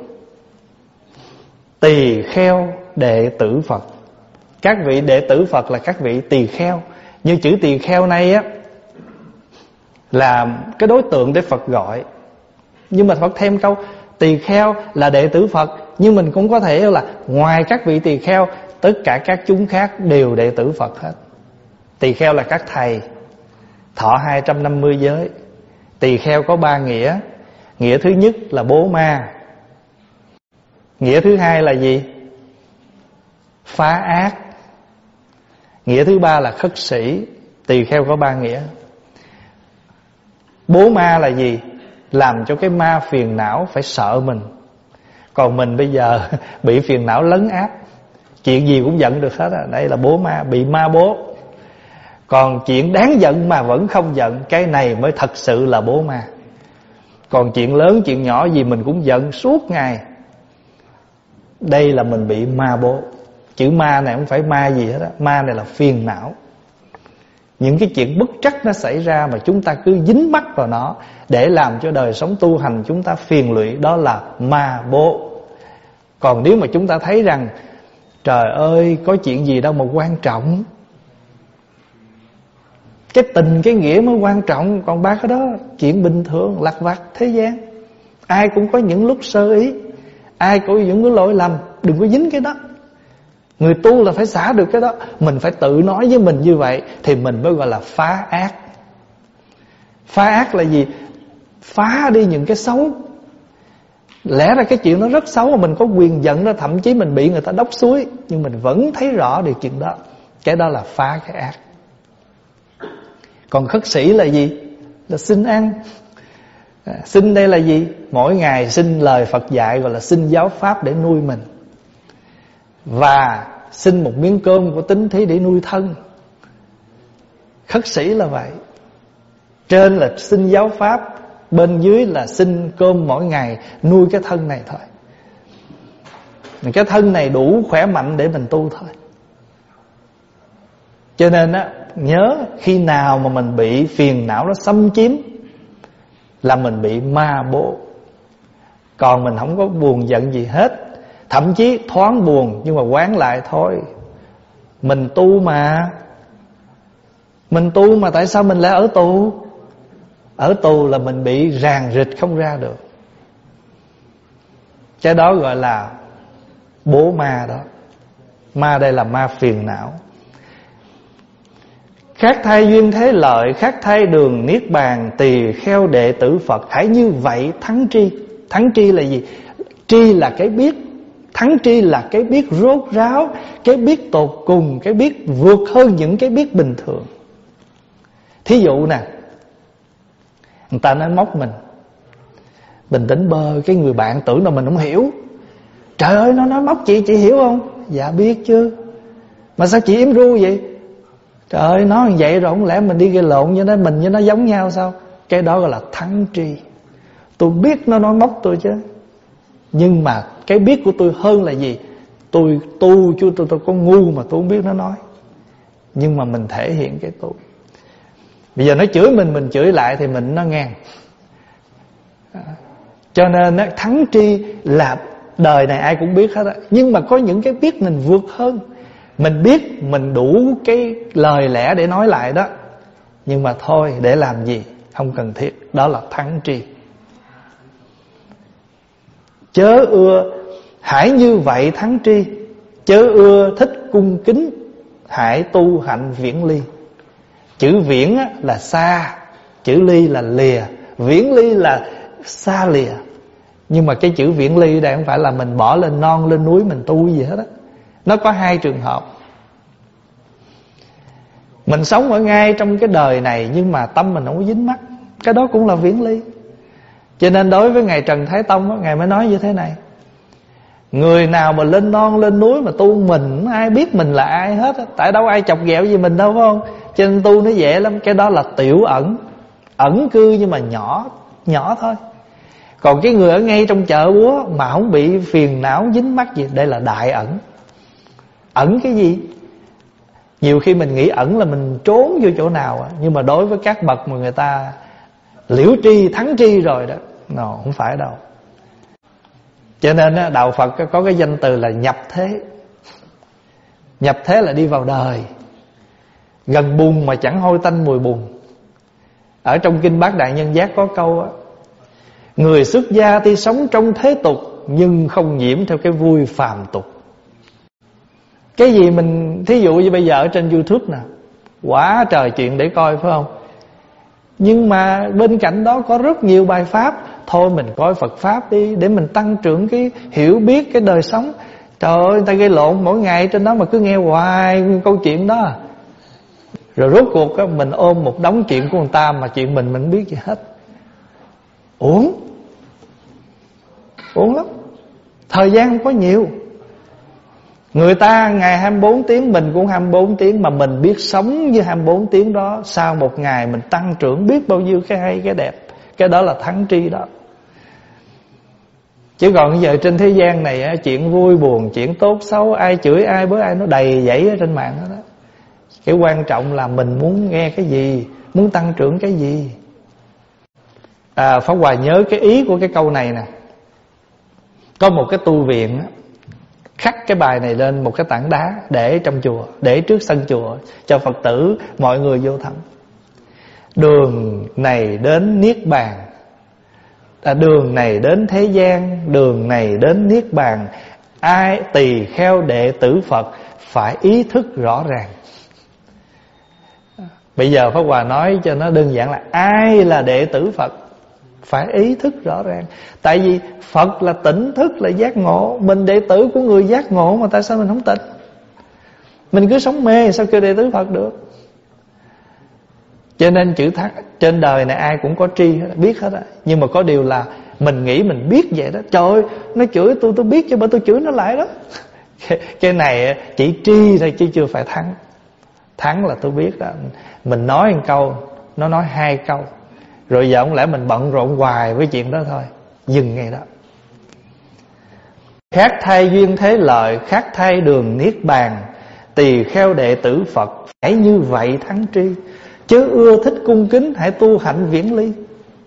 Tỳ kheo đệ tử Phật. Các vị đệ tử Phật là các vị tỳ kheo. Như chữ tỳ kheo này á, là cái đối tượng để Phật gọi. Nhưng mà Phật thêm câu tỳ kheo là đệ tử Phật. Nhưng mình cũng có thể là ngoài các vị tỳ kheo, tất cả các chúng khác đều đệ tử Phật hết. Tỳ kheo là các thầy, thọ hai trăm năm mươi giới. Tỳ kheo có ba nghĩa. Nghĩa thứ nhất là bố ma. Nghĩa thứ hai là gì? Phá ác. Nghĩa thứ ba là khất sĩ. Tỳ kheo có ba nghĩa. Bố ma là gì? Làm cho cái ma phiền não phải sợ mình. Còn mình bây giờ bị phiền não lấn áp, chuyện gì cũng giận được hết à. Đây là bố ma, bị ma bố. Còn chuyện đáng giận mà vẫn không giận, cái này mới thật sự là bố ma. Còn chuyện lớn, chuyện nhỏ gì mình cũng giận suốt ngày, đây là mình bị ma bố. Chữ ma này không phải ma gì hết á. Ma này là phiền não. Những cái chuyện bất trắc nó xảy ra mà chúng ta cứ dính mắc vào nó để làm cho đời sống tu hành chúng ta phiền lụy, đó là ma bố. Còn nếu mà chúng ta thấy rằng trời ơi, có chuyện gì đâu mà quan trọng, cái tình cái nghĩa mới quan trọng. Còn ba cái đó chuyện bình thường, lặt vặt thế gian. Ai cũng có những lúc sơ ý, ai có những cái lỗi lầm. Đừng có dính cái đó. Người tu là phải xả được cái đó. Mình phải tự nói với mình như vậy thì mình mới gọi là phá ác. Phá ác là gì? Phá đi những cái xấu. Lẽ ra cái chuyện nó rất xấu mà mình có quyền giận đó, thậm chí mình bị người ta đốc suối, nhưng mình vẫn thấy rõ được chuyện đó. Cái đó là phá cái ác. Còn khất sĩ là gì? Là xin ăn. à, Xin đây là gì? Mỗi ngày xin lời Phật dạy, gọi là xin giáo pháp để nuôi mình. Và xin một miếng cơm của tín thí để nuôi thân. Khất sĩ là vậy. Trên là xin giáo pháp, bên dưới là xin cơm mỗi ngày nuôi cái thân này thôi. Cái thân này đủ khỏe mạnh để mình tu thôi. Cho nên á, nhớ khi nào mà mình bị phiền não nó xâm chiếm là mình bị ma bố. Còn mình không có buồn giận gì hết. Thậm chí thoáng buồn nhưng mà quán lại thôi. Mình tu mà. Mình tu mà tại sao mình lại ở tù? Ở tù là mình bị ràng rịch không ra được. Cái đó gọi là bố ma đó. Ma đây là ma phiền não. Khác thay duyên thế lợi, khác thay đường niết bàn, tỳ kheo đệ tử Phật. Hãy như vậy thắng tri. Thắng tri là gì? Tri là cái biết. Thắng tri là cái biết rốt ráo, cái biết tột cùng, cái biết vượt hơn những cái biết bình thường. Thí dụ nè, người ta nói móc mình, bình tĩnh bơ, cái người bạn tưởng là mình không hiểu. Trời ơi, nó nói móc chị, chị hiểu không? Dạ biết chứ. Mà sao chị im ru vậy? Trời ơi, nói như vậy rồi không lẽ mình đi gây lộn với nó, mình với nó giống nhau sao? Cái đó gọi là thắng tri. Tôi biết nó nói móc tôi chứ, nhưng mà cái biết của tôi hơn là gì? Tôi tu chứ tôi, tôi có ngu mà tôi không biết nó nói. Nhưng mà mình thể hiện cái tu. Bây giờ nó chửi mình, mình chửi lại thì mình nó ngang. Cho nên á, thắng tri là đời này ai cũng biết hết á. Nhưng mà có những cái biết mình vượt hơn. Mình biết mình đủ cái lời lẽ để nói lại đó, nhưng mà thôi, để làm gì? Không cần thiết. Đó là thắng tri. Chớ ưa, hãy như vậy thắng tri. Chớ ưa thích cung kính, hãy tu hạnh viễn ly. Chữ viễn á, là xa, chữ ly là lìa. Viễn ly là xa lìa. Nhưng mà cái chữ viễn ly đây không phải là mình bỏ lên non lên núi mình tu gì hết á. Nó có hai trường hợp. Mình sống ở ngay trong cái đời này nhưng mà tâm mình không có dính mắc, cái đó cũng là viễn ly. Cho nên đối với Ngài Trần Thái Tông á, Ngài mới nói như thế này: người nào mà lên non lên núi mà tu mình, ai biết mình là ai hết á. Tại đâu ai chọc ghẹo gì mình đâu, phải không? Cho nên tu nó dễ lắm. Cái đó là tiểu ẩn, ẩn cư nhưng mà nhỏ, nhỏ thôi. Còn cái người ở ngay trong chợ búa mà không bị phiền não dính mắc gì, đây là đại ẩn. Ẩn cái gì? Nhiều khi mình nghĩ ẩn là mình trốn vô chỗ nào, nhưng mà đối với các bậc mà người ta liễu tri, thắng tri rồi đó, no, không phải đâu. Cho nên đạo Phật có cái danh từ là nhập thế. Nhập thế là đi vào đời, gần bùn mà chẳng hôi tanh mùi bùn. Ở trong Kinh Bát Đại Nhân Giác có câu á: người xuất gia tuy sống trong thế tục nhưng không nhiễm theo cái vui phàm tục. Cái gì mình, thí dụ như bây giờ ở trên YouTube nè, quá trời chuyện để coi, phải không? Nhưng mà bên cạnh đó có rất nhiều bài pháp. Thôi mình coi Phật Pháp đi, để mình tăng trưởng cái hiểu biết, cái đời sống. Trời ơi, người ta gây lộn mỗi ngày trên đó mà cứ nghe hoài câu chuyện đó. Rồi rốt cuộc á, mình ôm một đống chuyện của người ta mà chuyện mình mình không biết gì hết. Uổng, uổng lắm. Thời gian không có nhiều. Người ta ngày hai mươi bốn tiếng, mình cũng hai mươi bốn tiếng, mà mình biết sống như hai mươi bốn tiếng đó. Sau một ngày mình tăng trưởng biết bao nhiêu cái hay cái đẹp. Cái đó là thắng tri đó. Chứ còn giờ trên thế gian này, chuyện vui buồn, chuyện tốt xấu, ai chửi ai bới ai, nó đầy dẫy ở trên mạng đó. Cái quan trọng là mình muốn nghe cái gì, muốn tăng trưởng cái gì. à, Pháp Hòa nhớ cái ý của cái câu này nè. Có một cái tu viện á, khắc cái bài này lên một cái tảng đá để trong chùa, để trước sân chùa cho Phật tử mọi người vô thăm. Đường này đến Niết Bàn, à, đường này đến thế gian, đường này đến Niết Bàn, ai tỳ kheo đệ tử Phật phải ý thức rõ ràng. Bây giờ Pháp Hòa nói cho nó đơn giản là ai là đệ tử Phật phải ý thức rõ ràng. Tại vì Phật là tỉnh thức, là giác ngộ. Mình đệ tử của người giác ngộ mà tại sao mình không tỉnh? Mình cứ sống mê sao kêu đệ tử Phật được? Cho nên chữ thắc trên đời này ai cũng có tri hết, biết hết á. Nhưng mà có điều là mình nghĩ mình biết vậy đó. Trời ơi, nó chửi tôi, tôi biết chứ bởi tôi chửi nó lại đó. Cái, cái này chỉ tri thôi chứ chưa phải thắng. Thắng là tôi biết đó. Mình nói một câu, nó nói hai câu, rồi giờ không lẽ mình bận rộn hoài với chuyện đó thôi. Dừng ngay đó. Khác thay duyên thế lợi, khác thay đường Niết Bàn, tỳ kheo đệ tử Phật phải như vậy thắng tri. Chứ ưa thích cung kính hãy tu hạnh viễn ly.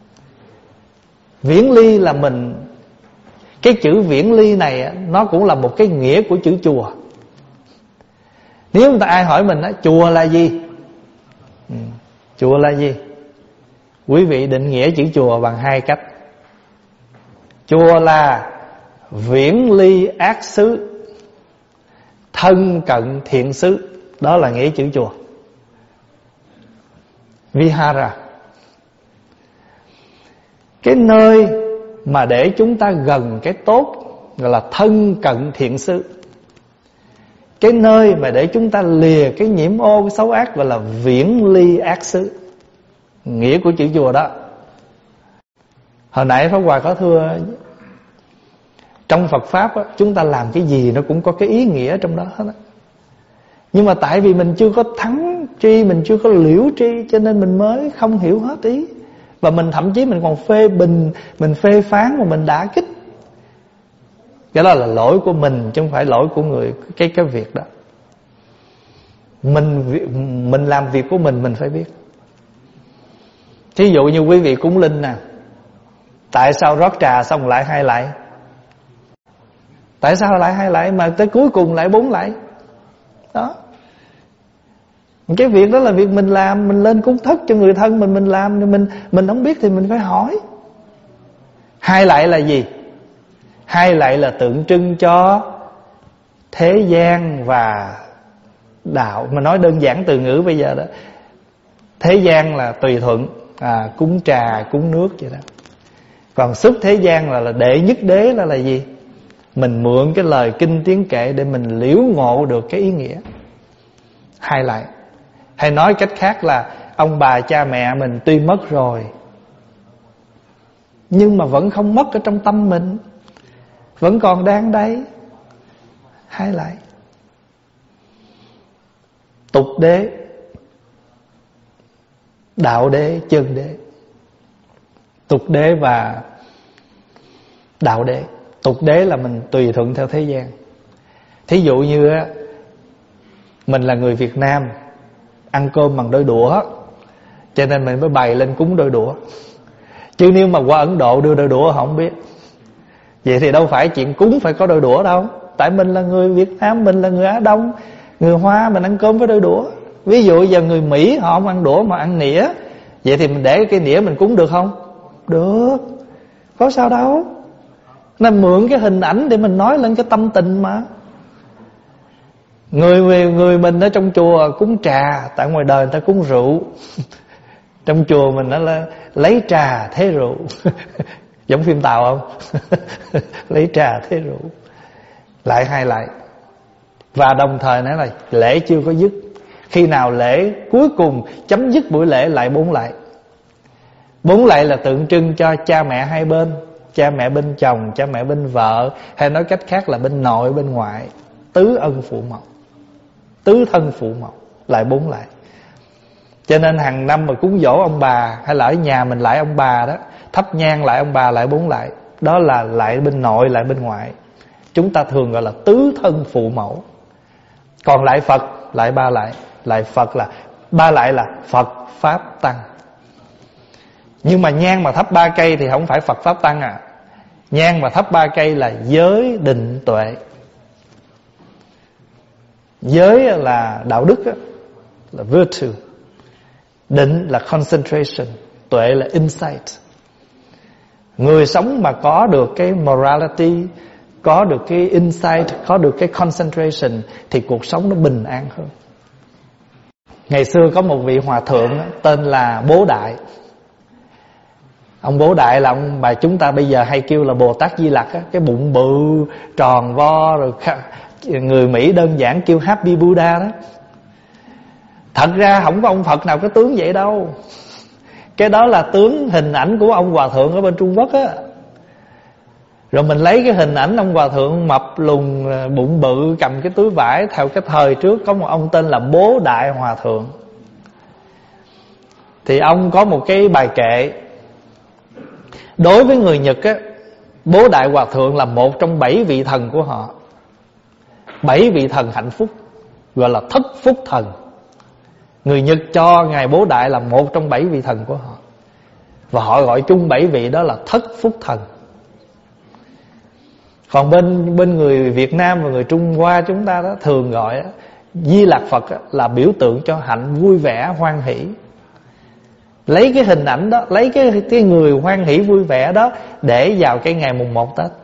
Viễn ly là mình, cái chữ viễn ly này nó cũng là một cái nghĩa của chữ chùa. Nếu người ta ai hỏi mình á, chùa là gì? Ừ, chùa là gì? Quý vị định nghĩa chữ chùa bằng hai cách. Chùa là viễn ly ác xứ, thân cận thiện xứ. Đó là nghĩa chữ chùa. Vihara, cái nơi mà để chúng ta gần cái tốt gọi là thân cận thiện xứ. Cái nơi mà để chúng ta lìa cái nhiễm ô, cái xấu ác gọi là viễn ly ác xứ. Nghĩa của chữ chùa đó. Hồi nãy Pháp Hòa có thưa, trong Phật Pháp á, chúng ta làm cái gì nó cũng có cái ý nghĩa trong đó hết á. Nhưng mà tại vì mình chưa có thắng tri, mình chưa có liễu tri, cho nên mình mới không hiểu hết ý. Và mình thậm chí mình còn phê bình, mình phê phán và mình đả kích. Cái đó là lỗi của mình chứ không phải lỗi của người cái cái việc đó. Mình mình làm việc của mình mình phải biết. Thí dụ như quý vị cúng linh nè, tại sao rót trà xong lại hai lại? Tại sao lại hai lại mà tới cuối cùng lại bốn lại? Đó. Cái việc đó là việc mình làm, mình lên cúng thất cho người thân mình mình làm, nhưng mình mình không biết thì mình phải hỏi. Hai lại là gì? Hai lại là tượng trưng cho thế gian và đạo. Mà nói đơn giản từ ngữ bây giờ đó, thế gian là tùy thuận, à, cúng trà, cúng nước vậy đó. Còn xuất thế gian là, là đệ nhất đế là là gì? Mình mượn cái lời kinh tiếng kệ để mình liễu ngộ được cái ý nghĩa. Hay lại, hay nói cách khác là ông bà cha mẹ mình tuy mất rồi, nhưng mà vẫn không mất ở trong tâm mình, vẫn còn đang đấy. Hay lại, tục đế, đạo đế, chân đế. Tục đế và đạo đế. Tục đế là mình tùy thuận theo thế gian. Thí dụ như á, mình là người Việt Nam, ăn cơm bằng đôi đũa, cho nên mình mới bày lên cúng đôi đũa. Chứ nếu mà qua Ấn Độ đưa đôi đũa họ không biết. Vậy thì đâu phải chuyện cúng phải có đôi đũa đâu. Tại mình là người Việt Nam, mình là người Á Đông, người Hoa mình ăn cơm với đôi đũa. Ví dụ giờ người Mỹ họ không ăn đũa mà ăn nĩa, vậy thì mình để cái nĩa mình cúng được không? Được, có sao đâu. Nên mượn cái hình ảnh để mình nói lên cái tâm tình mà. Người, người, người mình ở trong chùa cúng trà, tại ngoài đời người ta cúng rượu. Trong chùa mình nó là lấy trà thế rượu. Giống phim Tàu không? Lấy trà thế rượu. Lại hay lại. Và đồng thời nói là lễ chưa có dứt. Khi nào lễ cuối cùng chấm dứt buổi lễ lại bốn lạy. Bốn lạy là tượng trưng cho cha mẹ hai bên, cha mẹ bên chồng, cha mẹ bên vợ, hay nói cách khác là bên nội bên ngoại. Tứ ân phụ mẫu, tứ thân phụ mẫu, lại bốn lạy. Cho nên hàng năm mà cúng dỗ ông bà, hay là ở nhà mình lại ông bà đó, thắp nhang lại ông bà lại bốn lạy. Đó là lại bên nội lại bên ngoại. Chúng ta thường gọi là tứ thân phụ mẫu. Còn lại Phật lại ba lạy. Lại Phật là ba lạy là Phật Pháp Tăng. Nhưng mà nhang mà thắp ba cây thì không phải Phật Pháp Tăng à. Nhang mà thắp ba cây là giới định tuệ. Giới là đạo đức đó, là virtue. Định là concentration, tuệ là insight. Người sống mà có được cái morality, có được cái insight, có được cái concentration thì cuộc sống nó bình an hơn. Ngày xưa có một vị hòa thượng tên là Bố Đại. Ông Bố Đại là ông bà chúng ta bây giờ hay kêu là Bồ Tát Di Lặc á, cái bụng bự tròn vo, rồi người Mỹ đơn giản kêu Happy Buddha đó. Thật ra không có ông Phật nào có tướng vậy đâu. Cái đó là tướng hình ảnh của ông hòa thượng ở bên Trung Quốc á. Rồi mình lấy cái hình ảnh ông hòa thượng mập lùn bụng bự cầm cái túi vải. Theo cái thời trước có một ông tên là Bố Đại Hòa Thượng. Thì ông có một cái bài kệ. Đối với người Nhật á, Bố Đại Hòa Thượng là một trong bảy vị thần của họ. Bảy vị thần hạnh phúc, gọi là thất phúc thần. Người Nhật cho Ngài Bố Đại là một trong bảy vị thần của họ. Và họ gọi chung bảy vị đó là thất phúc thần. Còn bên bên người Việt Nam và người Trung Hoa chúng ta đó thường gọi đó, Di Lặc Phật đó, là biểu tượng cho hạnh vui vẻ hoan hỷ. Lấy cái hình ảnh đó, lấy cái, cái người hoan hỷ vui vẻ đó để vào cái ngày mùng một Tết.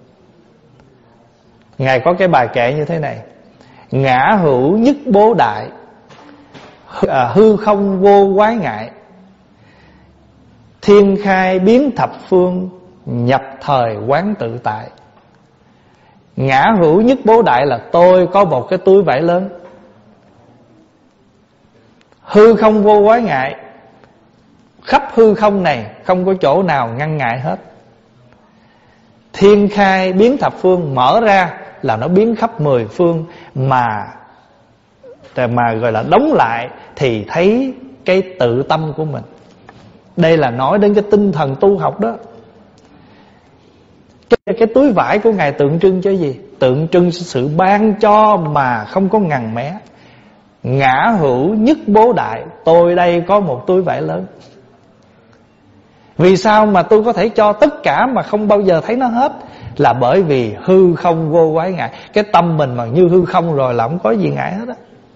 Ngài có cái bài kệ như thế này: ngã hữu nhất Bố Đại, à, hư không vô quái ngại, thiên khai biến thập phương, nhập thời quán tự tại. Ngã hữu nhất Bố Đại là tôi có một cái túi vải lớn. Hư không vô quái ngại, khắp hư không này không có chỗ nào ngăn ngại hết. Thiên khai biến thập phương, mở ra là nó biến khắp mười phương, mà mà gọi là đóng lại thì thấy cái tự tâm của mình. Đây là nói đến cái tinh thần tu học đó. Cái, cái túi vải của Ngài tượng trưng cho gì? Tượng trưng sự ban cho mà không có ngần mé. Ngã hữu nhất Bố Đại, tôi đây có một túi vải lớn. Vì sao mà tôi có thể cho tất cả mà không bao giờ thấy nó hết? Là bởi vì hư không vô quái ngại. Cái tâm mình mà như hư không rồi là không có gì ngại hết á.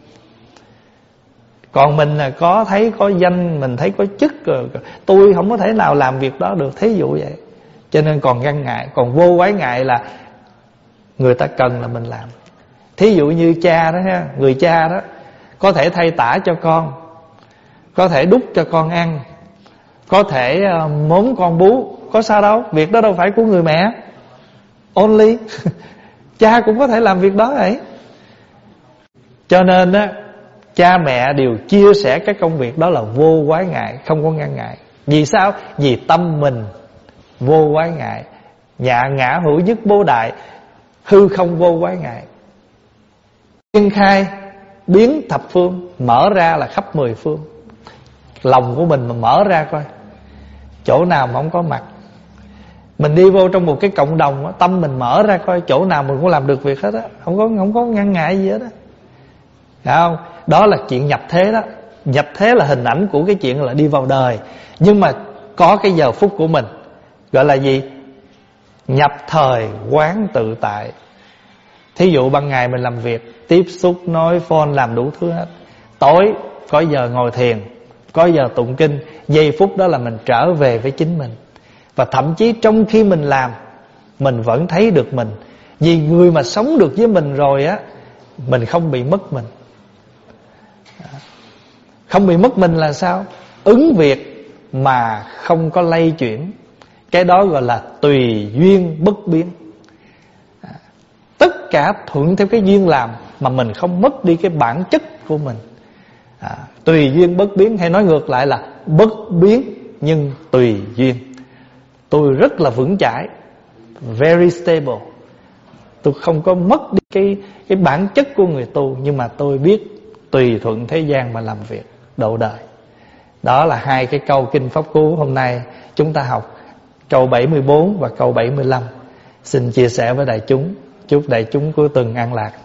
Còn mình là có thấy có danh, mình thấy có chức rồi, tôi không có thể nào làm việc đó được, thí dụ vậy. Cho nên còn ngăn ngại. Còn vô quái ngại là người ta cần là mình làm. Thí dụ như cha đó ha, người cha đó có thể thay tả cho con, có thể đút cho con ăn, có thể mớm con bú, có sao đâu, việc đó đâu phải của người mẹ only. Cha cũng có thể làm việc đó ấy. Cho nên á, cha mẹ đều chia sẻ cái công việc đó là vô quái ngại, không có ngăn ngại. Vì sao? Vì tâm mình vô quái ngại. Nhạ ngã hữu nhất bố đại, hư không vô quái ngại. Thiên khai biến thập phương, mở ra là khắp mười phương. Lòng của mình mà mở ra coi, chỗ nào mà không có mặt. Mình đi vô trong một cái cộng đồng, tâm mình mở ra coi, chỗ nào mình cũng làm được việc hết á, không có không có ngăn ngại gì hết á. Phải không? Đó là chuyện nhập thế đó. Nhập thế là hình ảnh của cái chuyện là đi vào đời. Nhưng mà có cái giờ phút của mình, gọi là gì? Nhập thời quán tự tại. Thí dụ ban ngày mình làm việc, tiếp xúc, nói phone, làm đủ thứ hết. Tối có giờ ngồi thiền, có giờ tụng kinh. Giây phút đó là mình trở về với chính mình. Và thậm chí trong khi mình làm, mình vẫn thấy được mình. Vì người mà sống được với mình rồi á, mình không bị mất mình. Không bị mất mình là sao? Ứng việc mà không có lay chuyển. Cái đó gọi là tùy duyên bất biến. Tất cả thuận theo cái duyên làm, mà mình không mất đi cái bản chất của mình. à, Tùy duyên bất biến, hay nói ngược lại là bất biến nhưng tùy duyên. Tôi rất là vững chãi, very stable. Tôi không có mất đi cái, cái bản chất của người tu, nhưng mà tôi biết tùy thuận thế gian mà làm việc, độ đời. Đó là hai cái câu kinh Pháp Cú hôm nay chúng ta học, câu bảy mươi bốn và câu bảy mươi lăm. Xin chia sẻ với đại chúng. Chúc đại chúng cuối tuần an lạc.